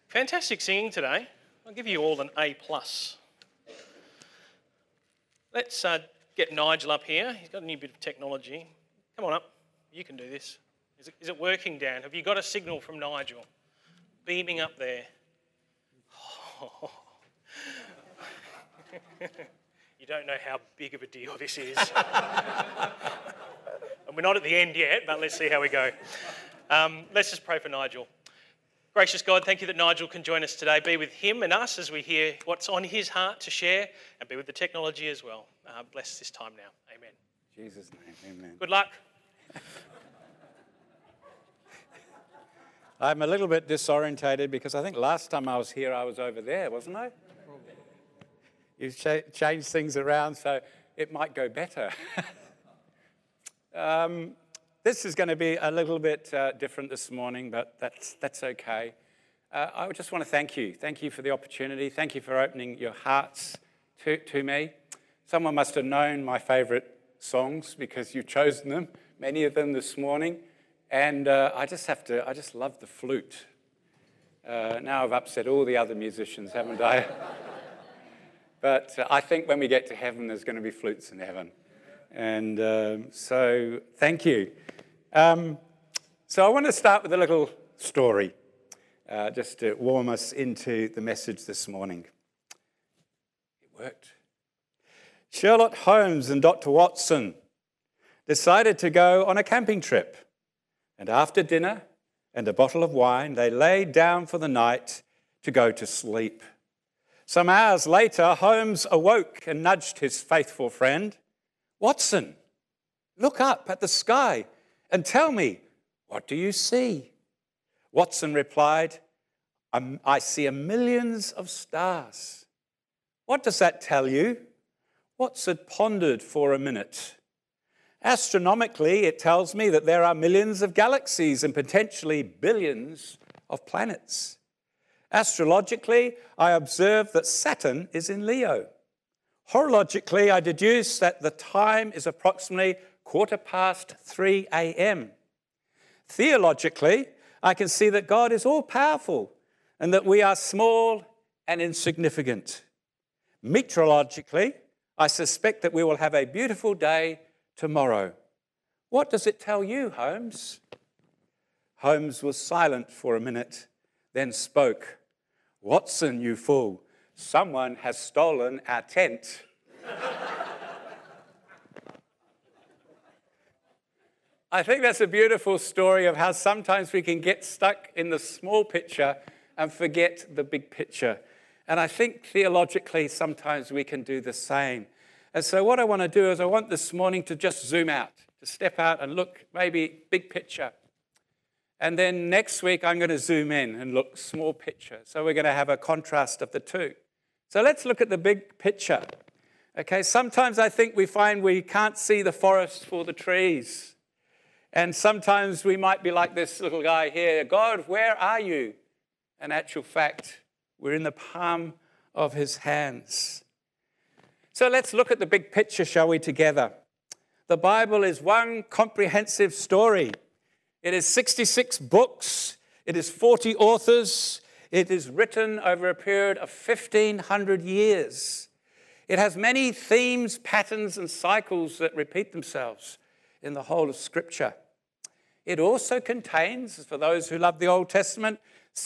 Fantastic singing today. I'll give you all an A+. Let's get Nigel up here. He's got a new bit of technology. Come on up. You can do this. Is it working, Dan? Have you got a signal from Nigel? Beaming up there. Oh. You don't know how big of a deal this is. And we're not at the end yet, but let's see how we go. Let's just pray for Nigel. Gracious God, thank you that Nigel can join us today. Be with him and us as we hear what's on his heart to share, and be with the technology as well. Bless this time now. Amen. In Jesus' name, amen. Good luck. I'm a little bit disorientated because I think last time I was here, I was over there, wasn't I? You've changed things around, so it might go better. This is going to be a little bit different this morning, but that's okay. I just want to thank you. Thank you for the opportunity. Thank you for opening your hearts to me. Someone must have known my favourite songs because you've chosen them, many of them this morning. And I just love the flute. Now I've upset all the other musicians, haven't I? But I think when we get to heaven, there's going to be flutes in heaven. And so thank you. So I want to start with a little story, just to warm us into the message this morning. It worked. Sherlock Holmes and Dr. Watson decided to go on a camping trip. And after dinner and a bottle of wine, they laid down for the night to go to sleep. Some hours later, Holmes awoke and nudged his faithful friend. "Watson, look up at the sky and tell me, what do you see?" Watson replied, "I see millions of stars." "What does that tell you?" Watson pondered for a minute. "Astronomically, it tells me that there are millions of galaxies and potentially billions of planets. Astrologically, I observe that Saturn is in Leo. Horologically, I deduce that the time is approximately 3:15 a.m. Theologically, I can see that God is all-powerful and that we are small and insignificant. Meteorologically, I suspect that we will have a beautiful day tomorrow. What does it tell you, Holmes?" Holmes was silent for a minute, then spoke. "Watson, you fool, someone has stolen our tent." I think that's a beautiful story of how sometimes we can get stuck in the small picture and forget the big picture. And I think theologically sometimes we can do the same. And so what I want to do is I want this morning to just zoom out, to step out and look maybe big picture. And then next week I'm going to zoom in and look small picture. So we're going to have a contrast of the two. So let's look at the big picture. Okay, sometimes I think we find we can't see the forest for the trees. And sometimes we might be like this little guy here. "God, where are you?" In actual fact, we're in the palm of his hands. So let's look at the big picture, shall we, together? The Bible is one comprehensive story. It is 66 books. It is 40 authors. It is written over a period of 1,500 years. It has many themes, patterns, and cycles that repeat themselves in the whole of Scripture. It also contains, for those who love the Old Testament,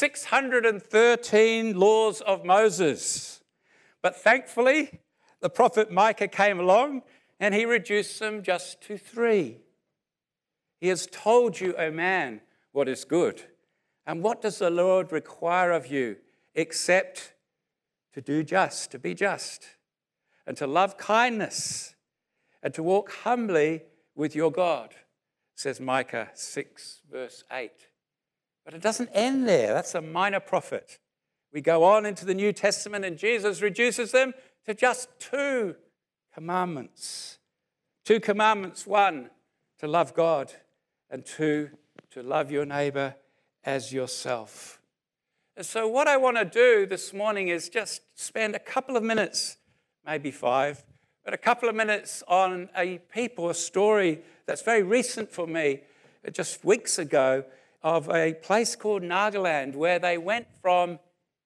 613 laws of Moses. But thankfully, the prophet Micah came along and he reduced them just to 3. He has told you, O man, what is good. And what does the Lord require of you except to do just, to be just, and to love kindness, and to walk humbly with your God, says Micah 6, verse 8. But it doesn't end there. That's a minor prophet. We go on into the New Testament and Jesus reduces them to just 2 commandments. 2 commandments. 1, to love God, and 2, to love your neighbor as yourself. And so what I want to do this morning is just spend a couple of minutes, maybe 5, but a couple of minutes on a story that's very recent for me, just weeks ago, of a place called Nagaland, where they went from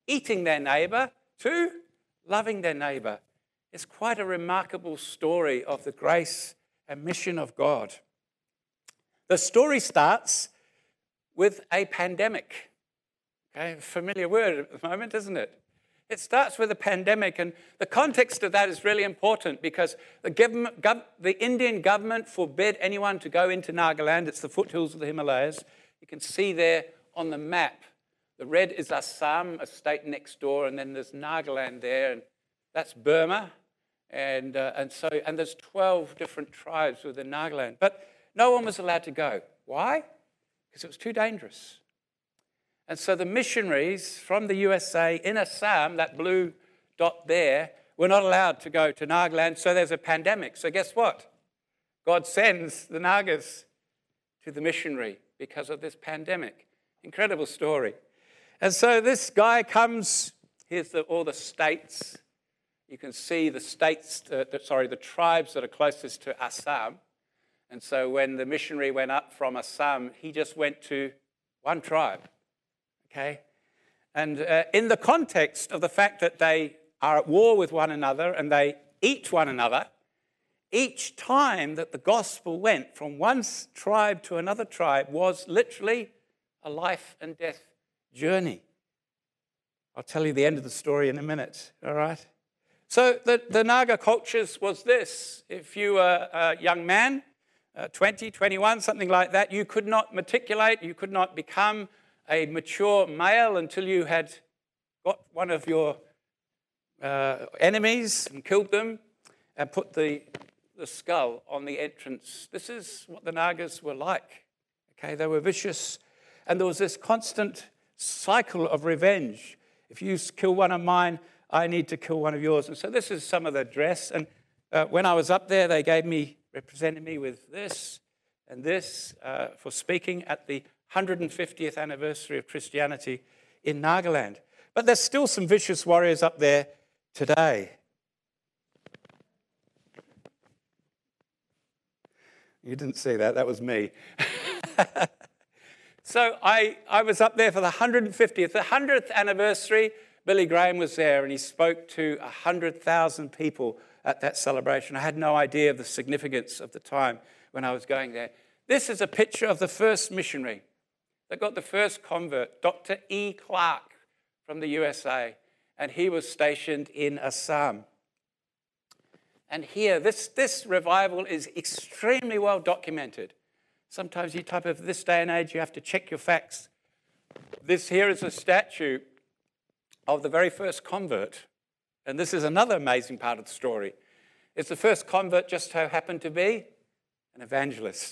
eating their neighbor to loving their neighbor. It's quite a remarkable story of the grace and mission of God. The story starts with a pandemic. Okay, familiar word at the moment, isn't it? It starts with a pandemic, and the context of that is really important because the Indian government forbid anyone to go into Nagaland. It's the foothills of the Himalayas. You can see there on the map, the red is Assam, a state next door, and then there's Nagaland there, and that's Burma, and there's 12 different tribes within Nagaland. But no one was allowed to go. Why? Because it was too dangerous. And so the missionaries from the USA in Assam, that blue dot there, were not allowed to go to Nagaland, so there's a pandemic. So guess what? God sends the Nagas to the missionary because of this pandemic. Incredible story. And so this guy comes, here's all the states. You can see the states, the tribes that are closest to Assam. And so when the missionary went up from Assam, he just went to one tribe. Okay? And in the context of the fact that they are at war with one another and they eat one another, each time that the gospel went from one tribe to another tribe was literally a life and death journey. I'll tell you the end of the story in a minute, all right? So the Naga cultures was this. If you were a young man, 20, 21, something like that, you could not matriculate, you could not become a mature male until you had got one of your enemies and killed them and put the skull on the entrance. This is what the Nagas were like. Okay, they were vicious, and there was this constant cycle of revenge. If you kill one of mine, I need to kill one of yours. And so this is some of the dress. And when I was up there, they represented me with this and this for speaking at the 150th anniversary of Christianity in Nagaland. But there's still some vicious warriors up there today. You didn't see that, that was me. So I was up there for the 150th, the 100th anniversary. Billy Graham was there and he spoke to 100,000 people at that celebration. I had no idea of the significance of the time when I was going there. This is a picture of the first missionary that got the first convert, Dr. E. Clark from the USA, and he was stationed in Assam. And here, this revival is extremely well documented. Sometimes you type of this day and age, you have to check your facts. This here is a statue of the very first convert. And this is another amazing part of the story. It's the first convert just so happened to be an evangelist.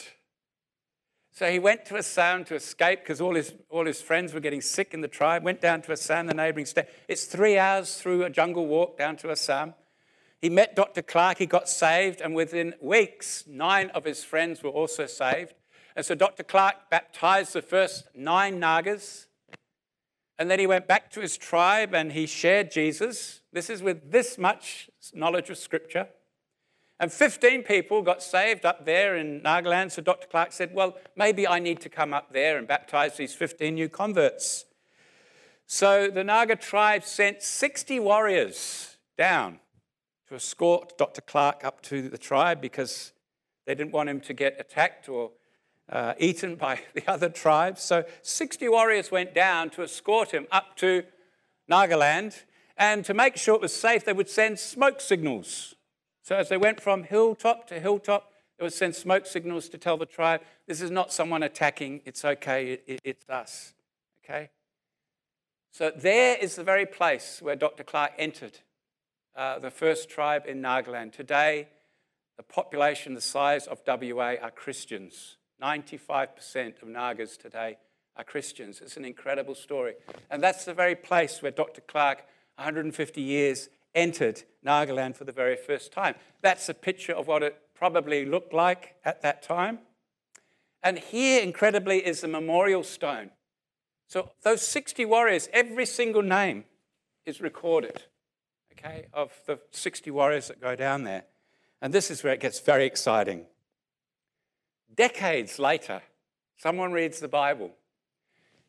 So he went to Assam to escape because all his friends were getting sick in the tribe, went down to Assam, the neighboring state. It's 3 hours through a jungle walk down to Assam. He met Dr. Clark, he got saved, and within weeks, 9 of his friends were also saved. And so Dr. Clark baptized the first 9 Nagas, and then he went back to his tribe and he shared Jesus. This is with this much knowledge of Scripture. And 15 people got saved up there in Nagaland. So Dr. Clark said, well, maybe I need to come up there and baptize these 15 new converts. So the Naga tribe sent 60 warriors down to escort Dr. Clark up to the tribe because they didn't want him to get attacked or eaten by the other tribes. So 60 warriors went down to escort him up to Nagaland. And to make sure it was safe, they would send smoke signals. So as they went from hilltop to hilltop, they would send smoke signals to tell the tribe, this is not someone attacking, it's okay, it's us. Okay? So there is the very place where Dr. Clark entered the first tribe in Nagaland. Today, the population the size of WA are Christians. 95% of Nagas today are Christians. It's an incredible story. And that's the very place where Dr. Clark, 150 years, entered Nagaland for the very first time. That's a picture of what it probably looked like at that time. And here, incredibly, is the memorial stone. So those 60 warriors, every single name is recorded, okay, of the 60 warriors that go down there. And this is where it gets very exciting. Decades later, someone reads the Bible,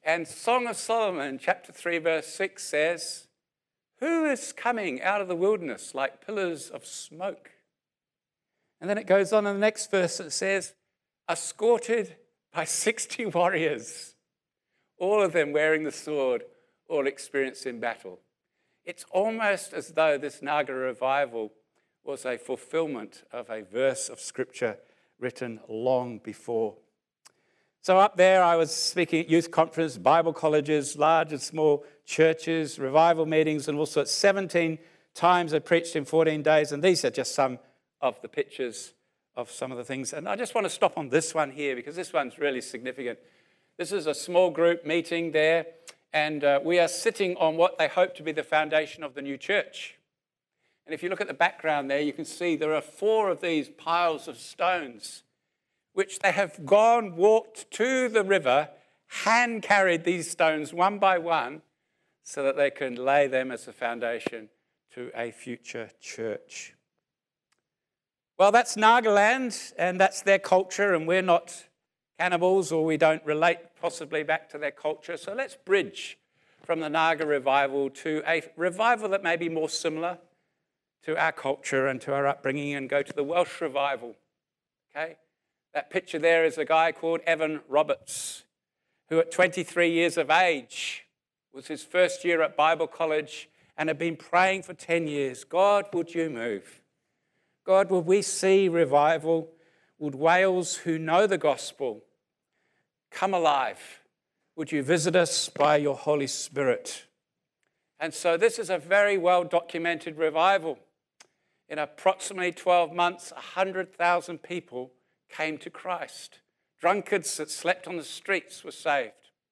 And Song of Solomon, chapter 3, verse 6 says, "Who is coming out of the wilderness like pillars of smoke?" And then it goes on in the next verse, it says, "Escorted by 60 warriors, all of them wearing the sword, all experienced in battle." It's almost as though this Naga revival was a fulfillment of a verse of scripture written long before. So up there, I was speaking at youth conference, Bible colleges, large and small churches, revival meetings, and all sorts. 17 times I preached in 14 days, and these are just some of the pictures of some of the things. And I just want to stop on this one here because this one's really significant. This is a small group meeting there, and we are sitting on what they hope to be the foundation of the new church. And if you look at the background there, you can see there are 4 of these piles of stones, which they have walked to the river, hand-carried these stones one by one, so that they can lay them as a foundation to a future church. Well, that's Nagaland, and that's their culture, and we're not cannibals, or we don't relate possibly back to their culture. So let's bridge from the Naga revival to a revival that may be more similar to our culture and to our upbringing, and go to the Welsh revival. Okay? That picture there is a guy called Evan Roberts, who at 23 years of age was his first year at Bible college and had been praying for 10 years. God, would you move? God, would we see revival? Would Wales who know the gospel come alive? Would you visit us by your Holy Spirit? And so this is a very well-documented revival. In approximately 12 months, 100,000 people came to Christ. Drunkards that slept on the streets were saved.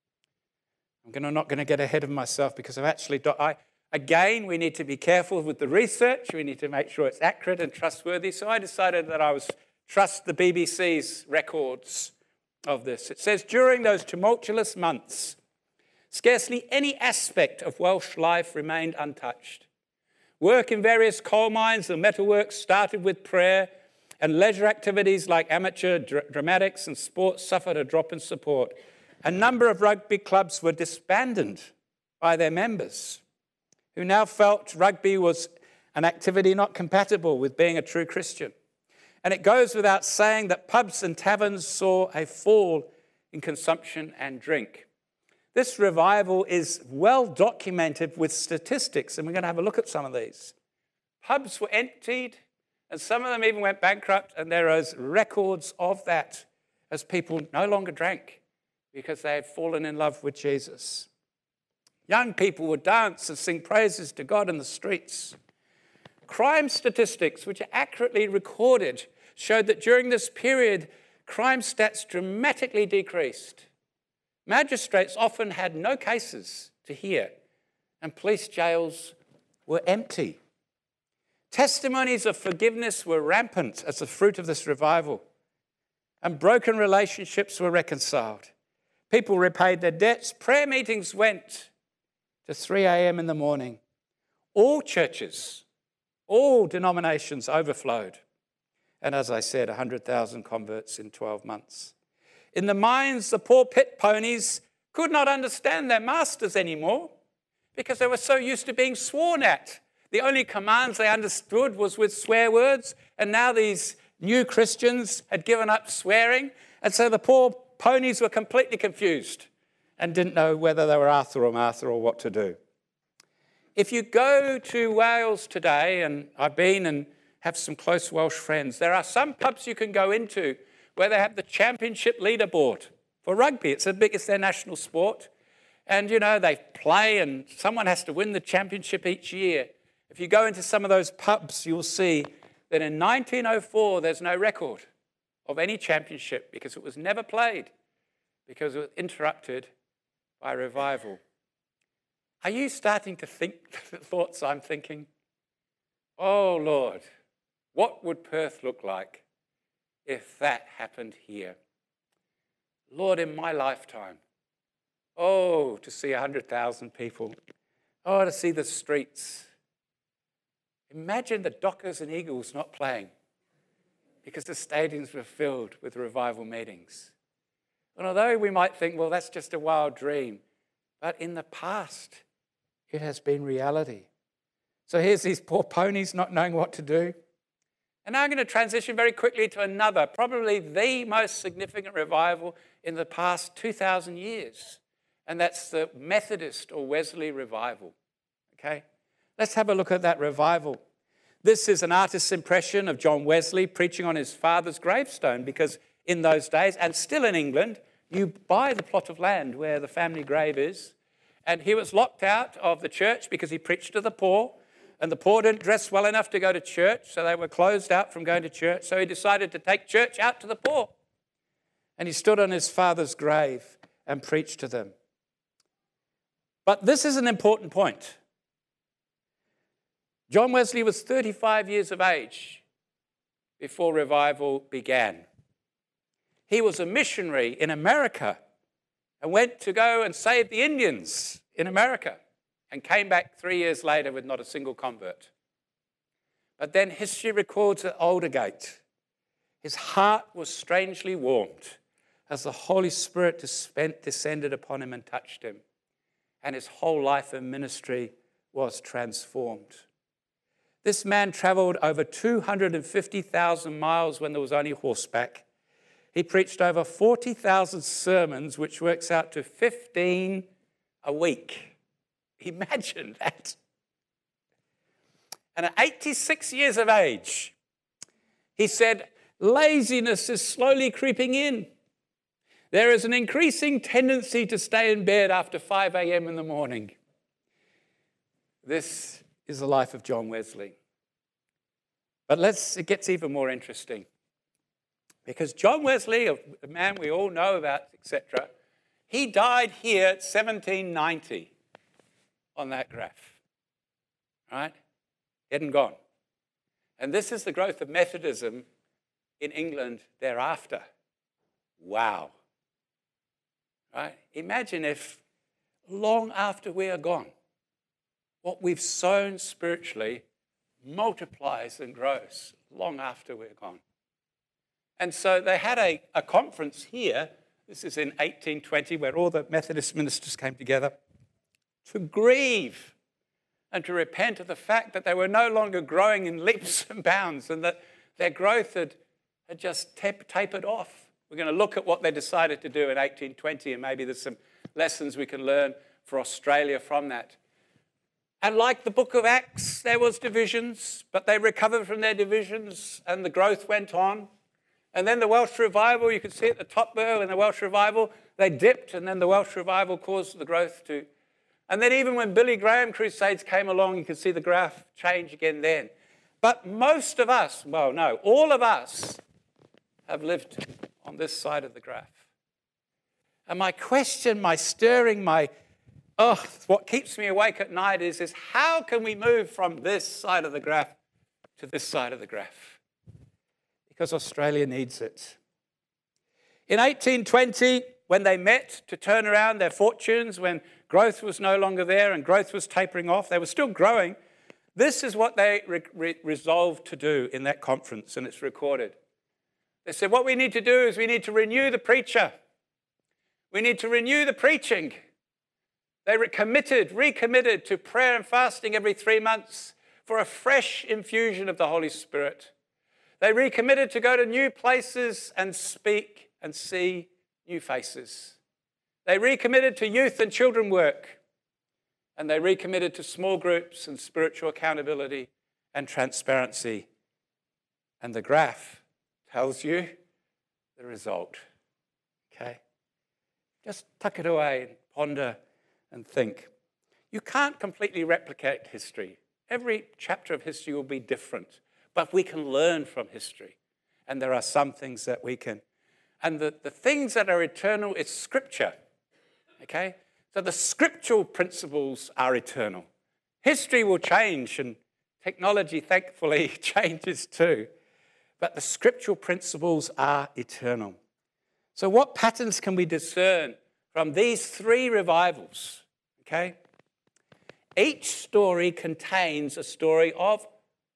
I'm not going to get ahead of myself because I've actually... Again, we need to be careful with the research. We need to make sure it's accurate and trustworthy. So I decided that I would trust the BBC's records of this. It says, during those tumultuous months, scarcely any aspect of Welsh life remained untouched. Work in various coal mines and metalworks started with prayer, and leisure activities like amateur dramatics and sports suffered a drop in support. A number of rugby clubs were disbanded by their members, who now felt rugby was an activity not compatible with being a true Christian. And it goes without saying that pubs and taverns saw a fall in consumption and drink. This revival is well documented with statistics, and we're going to have a look at some of these. Pubs were emptied, and some of them even went bankrupt, and there is records of that as people no longer drank because they had fallen in love with Jesus. Young people would dance and sing praises to God in the streets. Crime statistics, which are accurately recorded, showed that during this period, crime stats dramatically decreased. Magistrates often had no cases to hear, and police jails were empty. Testimonies of forgiveness were rampant as a fruit of this revival, and broken relationships were reconciled. People repaid their debts. Prayer meetings went to 3 a.m. in the morning. All churches, all denominations overflowed. And as I said, 100,000 converts in 12 months. In the mines, the poor pit ponies could not understand their masters anymore because they were so used to being sworn at. The only commands they understood was with swear words, and now these new Christians had given up swearing, and so the poor ponies were completely confused and didn't know whether they were Arthur or Martha or what to do. If you go to Wales today, and I've been and have some close Welsh friends, there are some pubs you can go into where they have the championship leaderboard for rugby. It's their national sport. And, they play and someone has to win the championship each year. If you go into some of those pubs, you'll see that in 1904, there's no record of any championship because it was never played, because it was interrupted by revival. Are you starting to think the thoughts I'm thinking? Oh, Lord, what would Perth look like if that happened here? Lord, in my lifetime, to see 100,000 people. To see the streets. Imagine the Dockers and Eagles not playing because the stadiums were filled with revival meetings. And although we might think, well, that's just a wild dream, but in the past, it has been reality. So here's these poor ponies not knowing what to do. And now I'm going to transition very quickly to another, probably the most significant revival in the past 2,000 years. And that's the Methodist or Wesley revival. Okay? Let's have a look at that revival. This is an artist's impression of John Wesley preaching on his father's gravestone, because in those days, and still in England, you buy the plot of land where the family grave is. And he was locked out of the church because he preached to the poor. And the poor didn't dress well enough to go to church, so they were closed out from going to church. So he decided to take church out to the poor. And he stood on his father's grave and preached to them. But this is an important point. John Wesley was 35 years of age before revival began. He was a missionary in America and went to go and save the Indians in America, and came back 3 years later with not a single convert. But then history records at Aldergate, his heart was strangely warmed as the Holy Spirit descended upon him and touched him, and his whole life and ministry was transformed. This man travelled over 250,000 miles when there was only horseback. He preached over 40,000 sermons, which works out to 15 a week. Imagine that. And at 86 years of age, he said, laziness is slowly creeping in. There is an increasing tendency to stay in bed after 5 a.m. in the morning. This is the life of John Wesley. But it gets even more interesting. Because John Wesley, a man we all know about, etc., he died here at 1790. On that graph, right? Dead and gone. And this is the growth of Methodism in England thereafter. Wow. Right? Imagine if long after we are gone, what we've sown spiritually multiplies and grows long after we're gone. And so they had a conference here. This is in 1820, where all the Methodist ministers came together to grieve and to repent of the fact that they were no longer growing in leaps and bounds, and that their growth had just tapered off. We're going to look at what they decided to do in 1820, and maybe there's some lessons we can learn for Australia from that. And like the book of Acts, there was divisions, but they recovered from their divisions and the growth went on. And then the Welsh revival, you can see at the top there, in the Welsh revival, they dipped, and then the Welsh revival caused the growth to. And then even when Billy Graham crusades came along, you could see the graph change again then. But most of us, well, no, all of us have lived on this side of the graph. And my question, my stirring, what keeps me awake at night is how can we move from this side of the graph to this side of the graph? Because Australia needs it. In 1820, when they met to turn around their fortunes, when growth was no longer there and growth was tapering off, they were still growing, this is what they resolved to do in that conference, and it's recorded. They said, what we need to do is we need to renew the preacher. We need to renew the preaching. They recommitted to prayer and fasting every 3 months for a fresh infusion of the Holy Spirit. They recommitted to go to new places and speak and see new faces. They recommitted to youth and children work. And they recommitted to small groups and spiritual accountability and transparency. And the graph tells you the result. Okay? Just tuck it away and ponder and think. You can't completely replicate history. Every chapter of history will be different, but we can learn from history. And there are some things that we can. And the things that are eternal is Scripture, okay? So the scriptural principles are eternal. History will change, and technology, thankfully, changes too. But the scriptural principles are eternal. So what patterns can we discern from these 3 revivals, okay? Each story contains a story of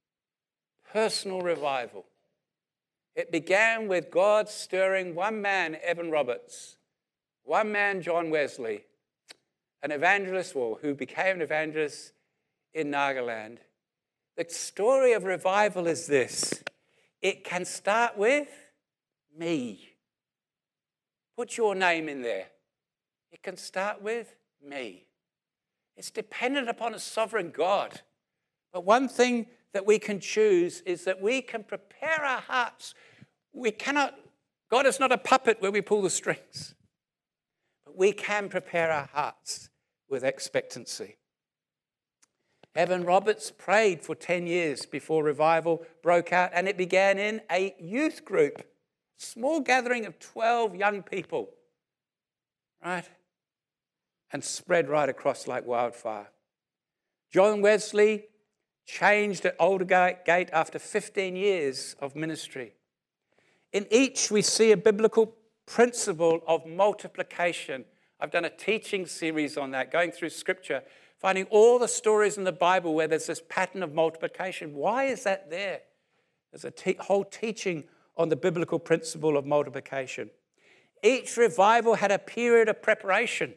personal revival. It began with God stirring one man, Evan Roberts, One man, John Wesley, an evangelist, who became an evangelist in Nagaland. The story of revival is this. It can start with me. Put your name in there. It can start with me. It's dependent upon a sovereign God. But one thing that we can choose is that we can prepare our hearts. God is not a puppet where we pull the strings. But we can prepare our hearts with expectancy. Evan Roberts prayed for 10 years before revival broke out, and it began in a youth group, small gathering of 12 young people, right? And spread right across like wildfire. John Wesley changed at Aldersgate after 15 years of ministry. In each, we see a biblical principle of multiplication. I've done a teaching series on that, going through Scripture, finding all the stories in the Bible where there's this pattern of multiplication. Why is that there? There's a whole teaching on the biblical principle of multiplication. Each revival had a period of preparation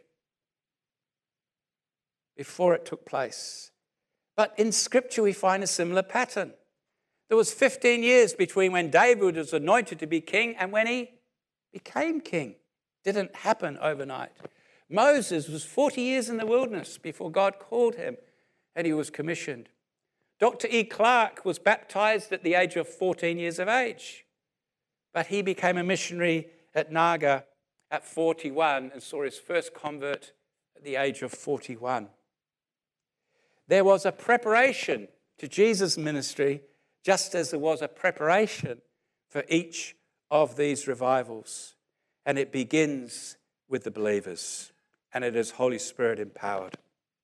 before it took place. But in Scripture, we find a similar pattern. There was 15 years between when David was anointed to be king and when he became king. Didn't happen overnight. Moses was 40 years in the wilderness before God called him and he was commissioned. Dr. E. Clark was baptized at the age of 14 years of age, but he became a missionary at Naga at 41 and saw his first convert at the age of 41. There was a preparation to Jesus' ministry, just as there was a preparation for each of these revivals. And it begins with the believers, and it is Holy Spirit empowered.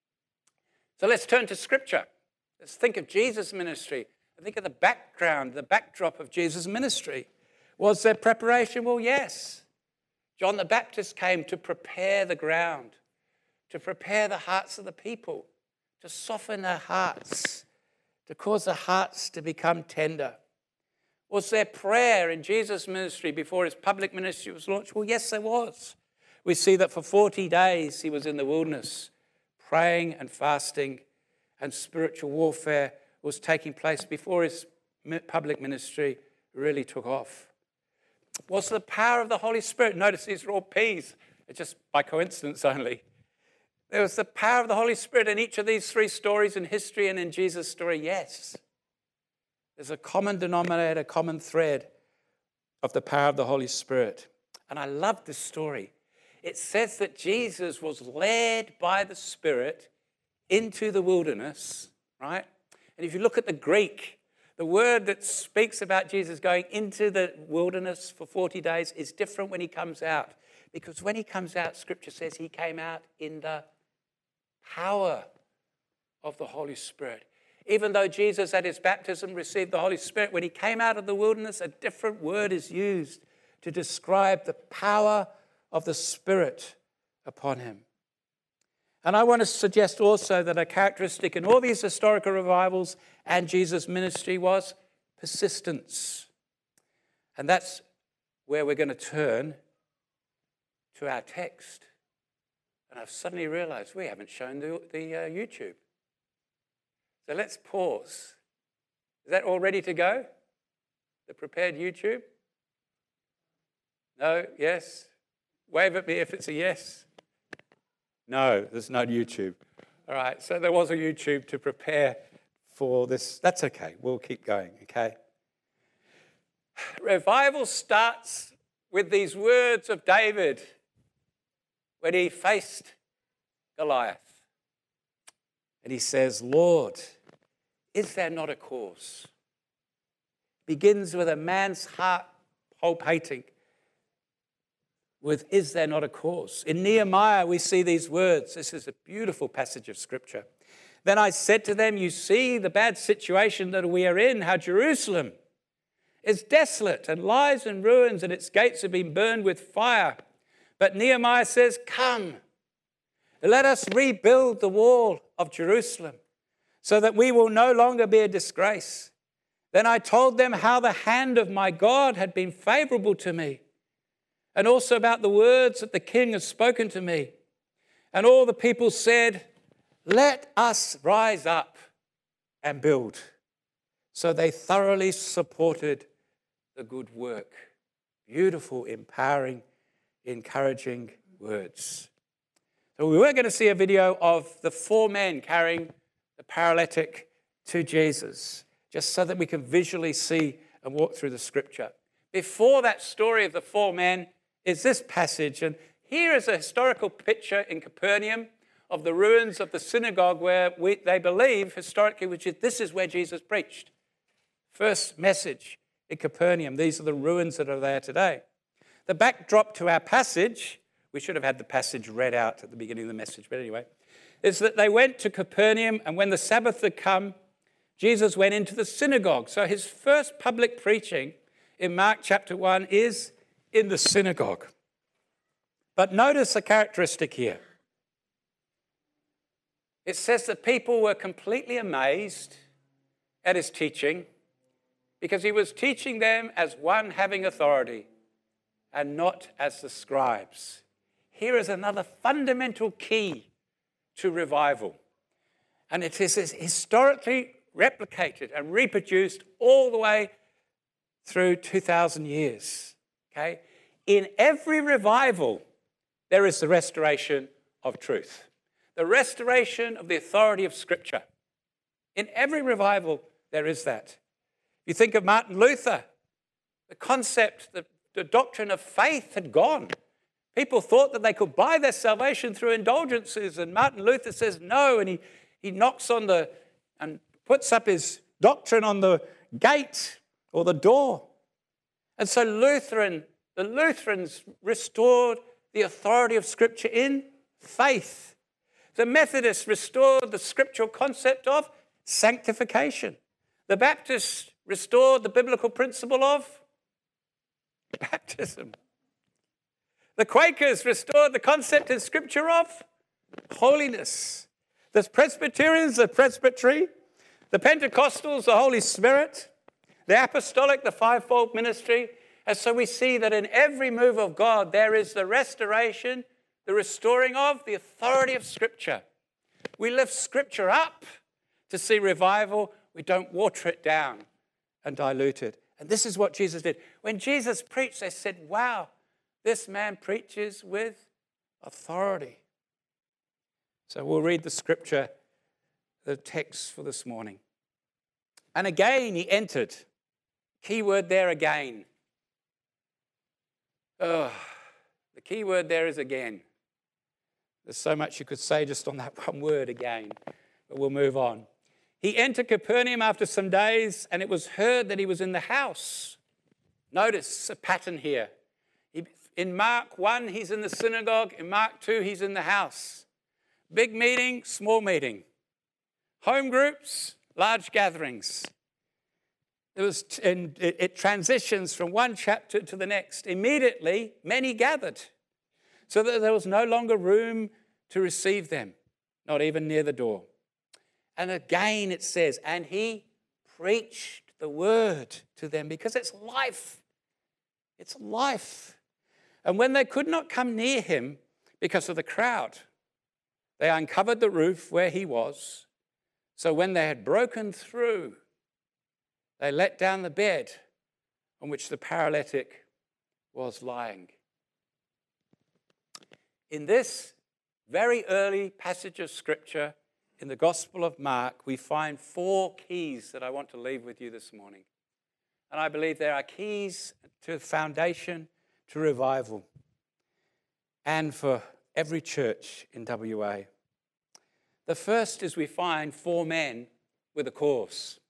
So let's turn to Scripture. Let's think of Jesus' ministry. Think of the background, the backdrop of Jesus' ministry. Was there preparation? Well, yes. John the Baptist came to prepare the ground, to prepare the hearts of the people, to soften their hearts, to cause their hearts to become tender. Was there prayer in Jesus' ministry before his public ministry was launched? Well, yes, there was. We see that for 40 days he was in the wilderness, praying and fasting, and spiritual warfare was taking place before his public ministry really took off. Was the power of the Holy Spirit? Notice these are all P's, just by coincidence only. There was the power of the Holy Spirit in each of these three stories in history and in Jesus' story, yes. There's a common denominator, common thread of the power of the Holy Spirit. And I love this story. It says that Jesus was led by the Spirit into the wilderness, right? And if you look at the Greek, the word that speaks about Jesus going into the wilderness for 40 days is different when he comes out. Because when he comes out, Scripture says he came out in the power of the Holy Spirit. Even though Jesus at his baptism received the Holy Spirit, when he came out of the wilderness, a different word is used to describe the power of the Spirit upon him. And I want to suggest also that a characteristic in all these historical revivals and Jesus' ministry was persistence. And that's where we're going to turn to our text. And I've suddenly realized we haven't shown the YouTube. So let's pause. Is that all ready to go? The prepared YouTube? No? Yes? Wave at me if it's a yes. No, there's no YouTube. All right, so there was a YouTube to prepare for this. That's okay, we'll keep going, okay? Revival starts with these words of David when he faced Goliath. And he says, Lord, is there not a cause? Begins with a man's heart palpitating with, is there not a cause? In Nehemiah, we see these words. This is a beautiful passage of Scripture. Then I said to them, you see the bad situation that we are in, how Jerusalem is desolate and lies in ruins and its gates have been burned with fire. But Nehemiah says, come, let us rebuild the wall of Jerusalem so that we will no longer be a disgrace. Then I told them how the hand of my God had been favorable to me and also about the words that the king has spoken to me. And all the people said, let us rise up and build. So they thoroughly supported the good work. Beautiful, empowering, encouraging words. So we were going to see a video of the 4 men carrying the paralytic to Jesus, just so that we can visually see and walk through the scripture. Before that story of the 4 men is this passage, and here is a historical picture in Capernaum of the ruins of the synagogue where they believe historically, this is where Jesus preached. First message in Capernaum. These are the ruins that are there today. The backdrop to our passage, we should have had the passage read out at the beginning of the message, but anyway, is that they went to Capernaum, and when the Sabbath had come, Jesus went into the synagogue. So his first public preaching in Mark chapter 1 is in the synagogue. But notice a characteristic here. It says that people were completely amazed at his teaching because he was teaching them as one having authority and not as the scribes. Here is another fundamental key to revival. And it is historically replicated and reproduced all the way through 2,000 years. Okay? In every revival, there is the restoration of truth, the restoration of the authority of Scripture. In every revival, there is that. You think of Martin Luther, the concept, the doctrine of faith had gone. People thought that they could buy their salvation through indulgences, and Martin Luther says no, and he knocks on and puts up his doctrine on the gate or the door. And so the Lutherans restored the authority of Scripture in faith. The Methodists restored the scriptural concept of sanctification. The Baptists restored the biblical principle of baptism. The Quakers restored the concept in Scripture of holiness. The Presbyterians, the presbytery. The Pentecostals, the Holy Spirit. The Apostolic, the fivefold ministry. And so we see that in every move of God, there is the restoration, the restoring of the authority of Scripture. We lift Scripture up to see revival. We don't water it down and dilute it. And this is what Jesus did. When Jesus preached, they said, wow, this man preaches with authority. So we'll read the scripture, the text for this morning. And again he entered. Key word there, again. Oh, the key word there is again. There's so much you could say just on that one word, again, but we'll move on. He entered Capernaum after some days, and it was heard that he was in the house. Notice a pattern here. In Mark 1, he's in the synagogue. In Mark 2, he's in the house. Big meeting, small meeting. Home groups, large gatherings. It transitions from one chapter to the next. Immediately, many gathered, so that there was no longer room to receive them, not even near the door. And again it says, and he preached the word to them, because it's life. It's life. And when they could not come near him because of the crowd, they uncovered the roof where he was. So when they had broken through, they let down the bed on which the paralytic was lying. In this very early passage of Scripture in the Gospel of Mark, we find 4 keys that I want to leave with you this morning. And I believe there are keys to foundation, to revival, and for every church in WA. The first is we find 4 men with a cause.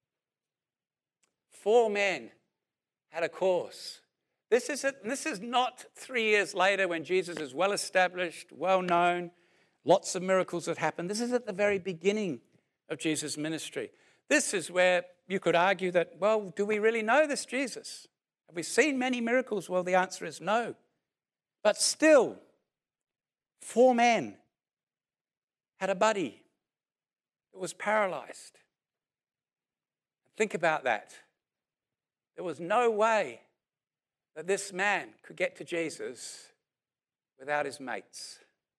4 men had a cause. This is not 3 years later when Jesus is well established, well known, lots of miracles that happened. This is at the very beginning of Jesus' ministry. This is where you could argue that, well, do we really know this Jesus? Have we seen many miracles? Well, the answer is no. But still, 4 men had a buddy that was paralyzed. Think about that. There was no way that this man could get to Jesus without his mates.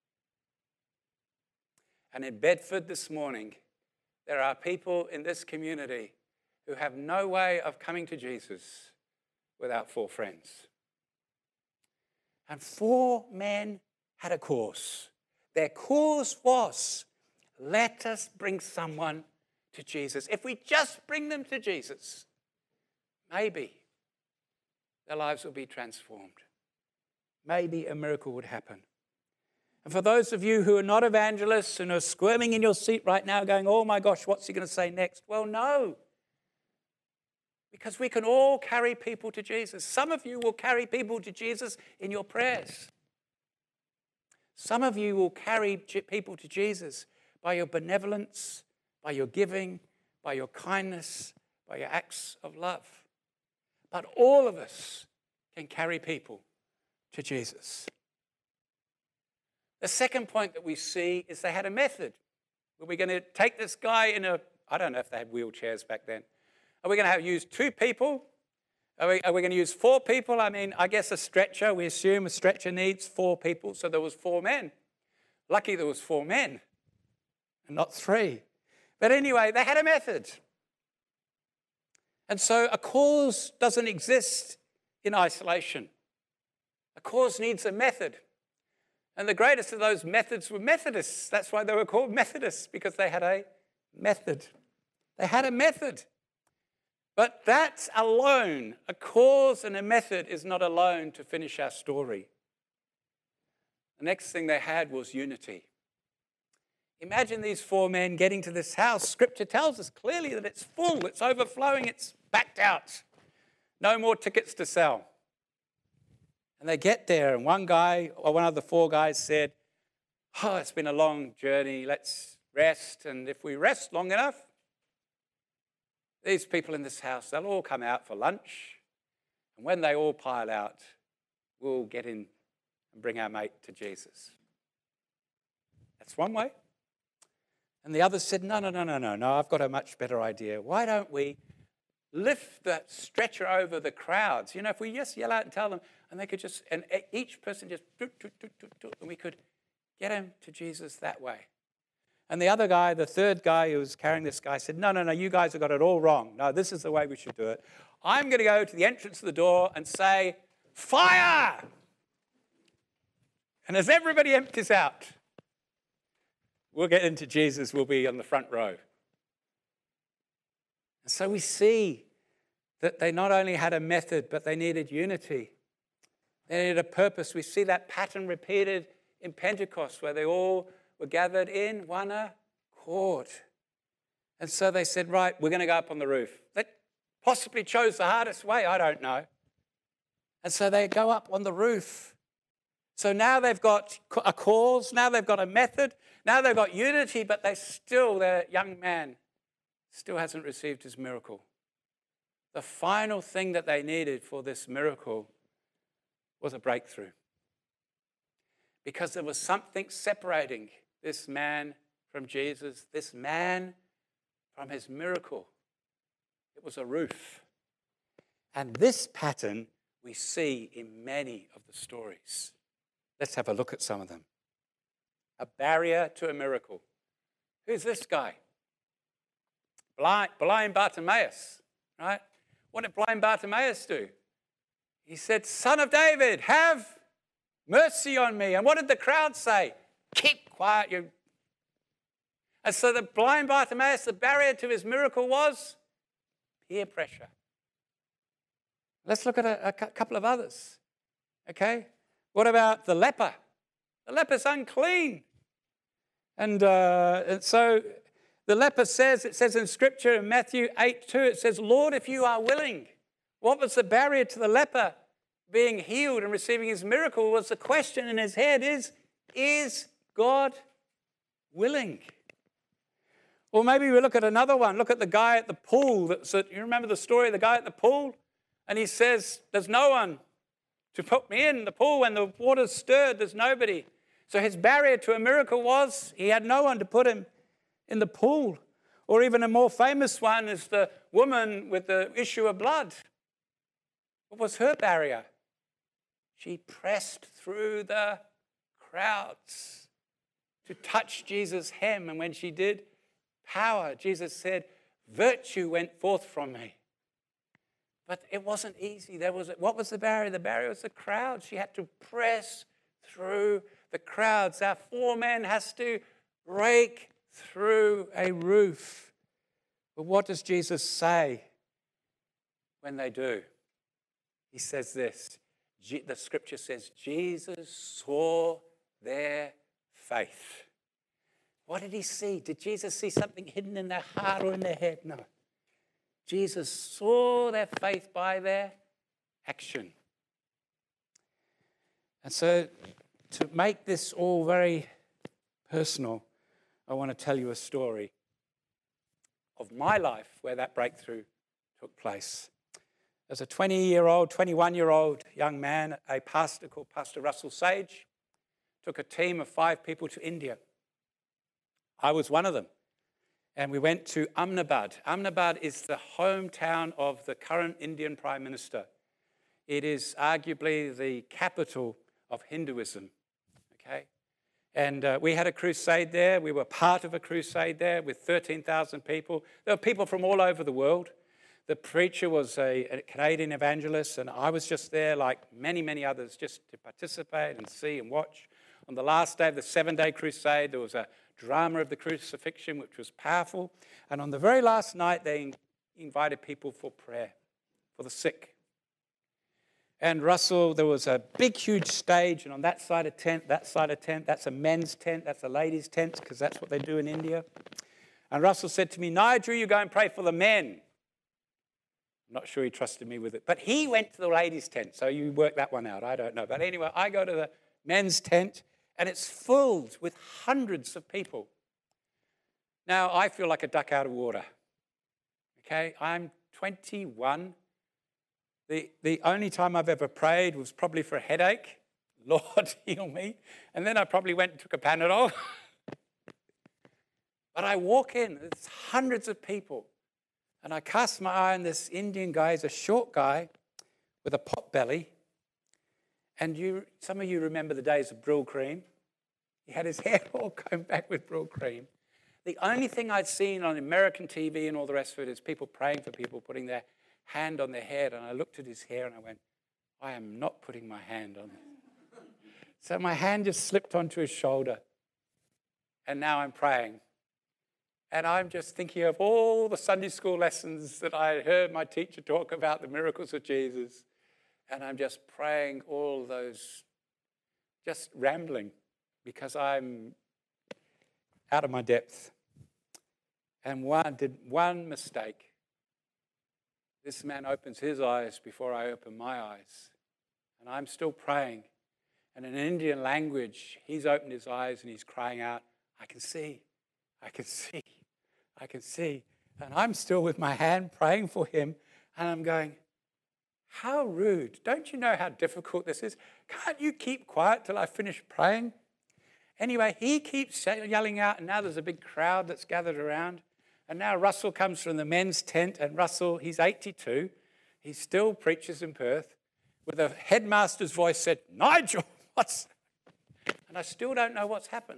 And in Bedford this morning, there are people in this community who have no way of coming to Jesus without 4 friends. And 4 men had a cause. Their cause was, let us bring someone to Jesus. If we just bring them to Jesus, maybe their lives will be transformed. Maybe a miracle would happen. And for those of you who are not evangelists and are squirming in your seat right now going, oh my gosh, what's he going to say next? Well, no. Because we can all carry people to Jesus. Some of you will carry people to Jesus in your prayers. Some of you will carry people to Jesus by your benevolence, by your giving, by your kindness, by your acts of love. But all of us can carry people to Jesus. The second point that we see is they had a method. Were we going to take this guy in I don't know if they had wheelchairs back then. Are we going to use 2 people? Are we going to use 4 people? I mean, I guess a stretcher, we assume a stretcher needs 4 people, so there was 4 men. Lucky there was 4 men and not 3. But anyway, they had a method. And so a cause doesn't exist in isolation. A cause needs a method. And the greatest of those methods were Methodists. That's why they were called Methodists, because they had a method. They had a method. But that alone, a cause and a method, is not alone to finish our story. The next thing they had was unity. Imagine these 4 men getting to this house. Scripture tells us clearly that it's full, it's overflowing, it's backed out. No more tickets to sell. And they get there, and one of the 4 guys said, oh, it's been a long journey, let's rest. And if we rest long enough, these people in this house, they'll all come out for lunch. And when they all pile out, we'll get in and bring our mate to Jesus. That's one way. And the others said, no, I've got a much better idea. Why don't we lift that stretcher over the crowds? You know, if we just yell out and tell them, and they could just, and each person just, and we could get them to Jesus that way. And the other guy, the 3rd guy who was carrying this guy said, no, you guys have got it all wrong. No, this is the way we should do it. I'm going to go to the entrance of the door and say, fire! And as everybody empties out, we'll get into Jesus, we'll be on the front row. And so we see that they not only had a method, but they needed unity. They needed a purpose. We see that pattern repeated in Pentecost, where they all were gathered in one accord. And so they said, right, we're going to go up on the roof. They possibly chose the hardest way, I don't know. And so they go up on the roof. So now they've got a cause, now they've got a method, now they've got unity, but their young man still hasn't received his miracle. The final thing that they needed for this miracle was a breakthrough. Because there was something separating this man from Jesus, this man from his miracle. It was a roof. And this pattern we see in many of the stories. Let's have a look at some of them. A barrier to a miracle. Who's this guy? Blind Bartimaeus, right? What did blind Bartimaeus do? He said, Son of David, have mercy on me. And what did the crowd say? Keep quiet, you. And so the blind Bartimaeus, the barrier to his miracle was peer pressure. Let's look at a couple of others. Okay? What about the leper? The leper's unclean. And so the leper says, it says in Scripture in Matthew 8:2, it says, Lord, if you are willing. What was the barrier to the leper being healed and receiving his miracle? Was the question in his head is God willing? Or maybe we look at another one. Look at the guy at the pool. You remember the story of the guy at the pool? And he says, there's no one to put me in the pool. When the water's stirred, there's nobody. So his barrier to a miracle was he had no one to put him in the pool. Or even a more famous one is the woman with the issue of blood. What was her barrier? She pressed through the crowds to touch Jesus' hem. And when she did, power, Jesus said, virtue went forth from me. But it wasn't easy. What was the barrier? The barrier was the crowd. She had to press through the crowds. Our foreman has to break through a roof. But what does Jesus say when they do? He says this. The scripture says, Jesus saw their faith. What did he see? Did Jesus see something hidden in their heart or in their head? No. Jesus saw their faith by their action. And so to make this all very personal, I want to tell you a story of my life where that breakthrough took place. As a 21-year-old young man, a pastor called Pastor Russell Sage took a team of 5 people to India. I was one of them. And we went to Ahmedabad. Ahmedabad is the hometown of the current Indian Prime Minister. It is arguably the capital of Hinduism. Okay? And we had a crusade there. We were part of a crusade there with 13,000 people. There were people from all over the world. The preacher was a Canadian evangelist, and I was just there like many, many others just to participate and see and watch. On the last day of the 7-day crusade, there was a drama of the crucifixion, which was powerful. And on the very last night, they invited people for prayer for the sick. And Russell, there was a big, huge stage, and on that side of tent, that's a men's tent, that's a ladies' tent, because that's what they do in India. And Russell said to me, Nigel, you go and pray for the men. I'm not sure he trusted me with it. But he went to the ladies' tent, so you work that one out. I don't know. But anyway, I go to the men's tent, and it's filled with hundreds of people. Now, I feel like a duck out of water. Okay, I'm 21. The only time I've ever prayed was probably for a headache. Lord, heal me. And then I probably went and took a Panadol. But I walk in, there's hundreds of people. And I cast my eye on this Indian guy. He's a short guy with a pot belly. And some of you remember the days of Brylcreem. He had his hair all combed back with Brylcreem. The only thing I'd seen on American TV and all the rest of it is people praying for people, putting their hand on their head. And I looked at his hair and I went, I am not putting my hand on this. So my hand just slipped onto his shoulder. And now I'm praying. And I'm just thinking of all the Sunday school lessons that I heard my teacher talk about, the miracles of Jesus. And I'm just praying all those, just rambling, because I'm out of my depth. And did one mistake. This man opens his eyes before I open my eyes. And I'm still praying. And in Indian language, he's opened his eyes and he's crying out, I can see, I can see, I can see. And I'm still with my hand praying for him. And I'm going, how rude. Don't you know how difficult this is? Can't you keep quiet till I finish praying? Anyway, he keeps yelling out, and now there's a big crowd that's gathered around. And now Russell comes from the men's tent, and Russell, he's 82. He still preaches in Perth. With a headmaster's voice said, Nigel, what's... And I still don't know what's happened.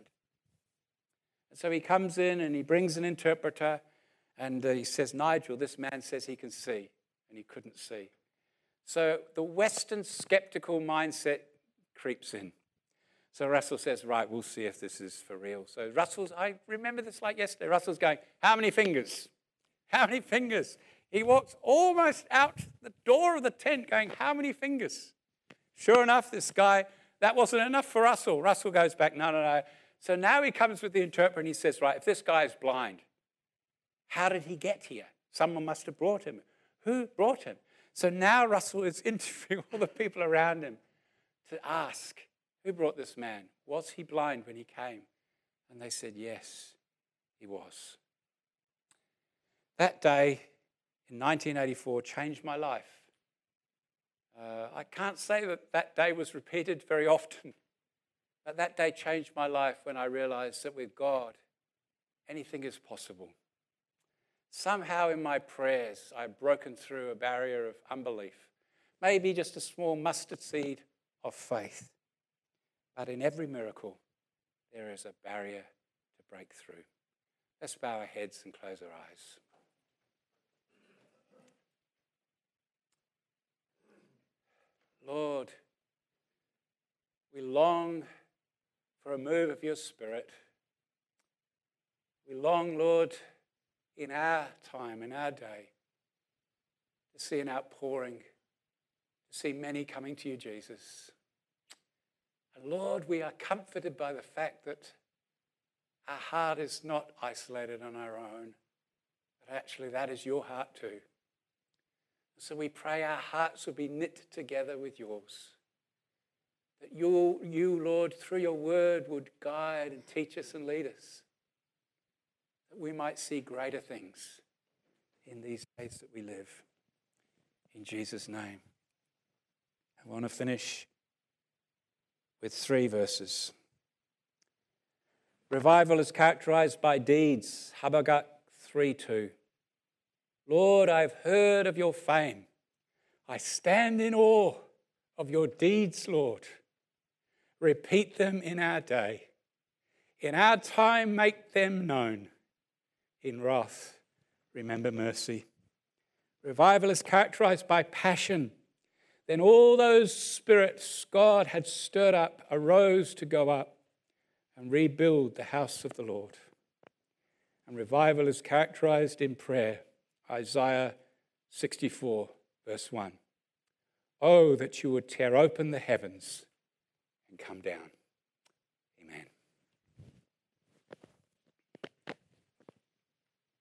And so he comes in and he brings an interpreter, and he says, Nigel, this man says he can see, and he couldn't see. So the Western skeptical mindset creeps in. So Russell says, right, we'll see if this is for real. So I remember this like yesterday. Russell's going, how many fingers? How many fingers? He walks almost out the door of the tent going, how many fingers? Sure enough, this guy, that wasn't enough for Russell. Russell goes back, no. So now he comes with the interpreter and he says, right, if this guy is blind, how did he get here? Someone must have brought him. Who brought him? So now Russell is interviewing all the people around him to ask, who brought this man? Was he blind when he came? And they said, yes, he was. That day in 1984 changed my life. I can't say that day was repeated very often, but that day changed my life when I realized that with God, anything is possible. Somehow in my prayers, I've broken through a barrier of unbelief. Maybe just a small mustard seed of faith. But in every miracle, there is a barrier to break through. Let's bow our heads and close our eyes. Lord, we long for a move of your Spirit. We long, Lord, in our time, in our day, to see an outpouring, to see many coming to you, Jesus. And Lord, we are comforted by the fact that our heart is not isolated on our own, but actually that is your heart too. So we pray our hearts will be knit together with yours. That you, Lord, through your word would guide and teach us and lead us. That we might see greater things in these days that we live. In Jesus' name. I want to finish with 3 verses. Revival is characterized by deeds. Habakkuk 3:2. Lord, I've heard of your fame. I stand in awe of your deeds, Lord. Repeat them in our day. In our time, make them known. In wrath, remember mercy. Revival is characterized by passion. Then all those spirits God had stirred up arose to go up and rebuild the house of the Lord. And revival is characterized in prayer. Isaiah 64, verse 1. Oh, that you would tear open the heavens and come down.